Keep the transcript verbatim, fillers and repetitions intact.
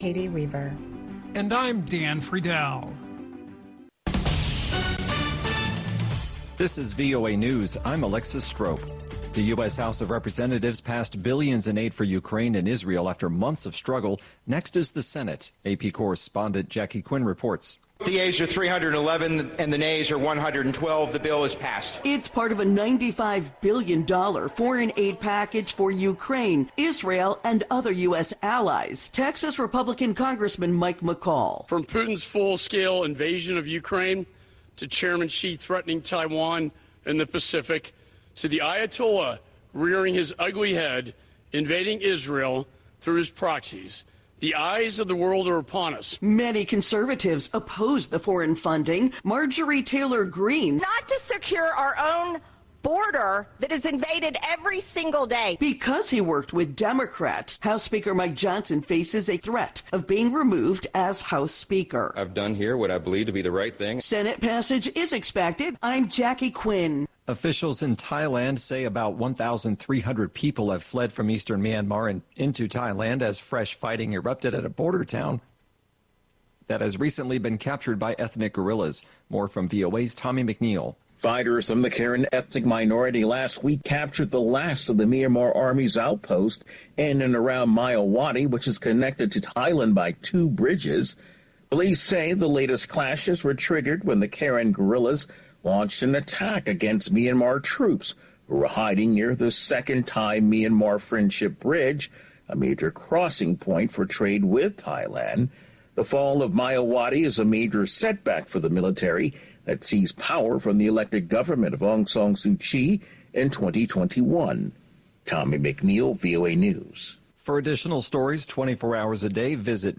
Katie Weaver. And I'm Dan Friedel. This is V O A News. I'm Alexis Strope. The U S House of Representatives passed billions in aid for Ukraine and Israel after months of struggle. Next is the Senate. A P correspondent Jackie Quinn reports. The yeas are three hundred eleven and the nays are one hundred twelve. The bill is passed. It's part of a ninety-five billion dollars foreign aid package for Ukraine, Israel, and other U S allies. Texas Republican Congressman Mike McCall. From Putin's full-scale invasion of Ukraine to Chairman Xi threatening Taiwan and the Pacific to the Ayatollah rearing his ugly head, invading Israel through his proxies. The eyes of the world are upon us. Many conservatives oppose the foreign funding. Marjorie Taylor Greene. Not to secure our own border that is invaded every single day. Because he worked with Democrats, House Speaker Mike Johnson faces a threat of being removed as House Speaker. I've done here what I believe to be the right thing. Senate passage is expected. I'm Jackie Quinn. Officials in Thailand say about one thousand three hundred people have fled from eastern Myanmar and into Thailand as fresh fighting erupted at a border town that has recently been captured by ethnic guerrillas. More from V O A's Tommy McNeil. Fighters from the Karen ethnic minority last week captured the last of the Myanmar Army's outpost in and around Mayawati, which is connected to Thailand by two bridges. Police say the latest clashes were triggered when the Karen guerrillas launched an attack against Myanmar troops who were hiding near the second Thai-Myanmar Friendship Bridge, a major crossing point for trade with Thailand. The fall of Mayawati is a major setback for the military that seized power from the elected government of Aung San Suu Kyi in twenty twenty-one. Tommy McNeil, V O A News. For additional stories twenty-four hours a day, visit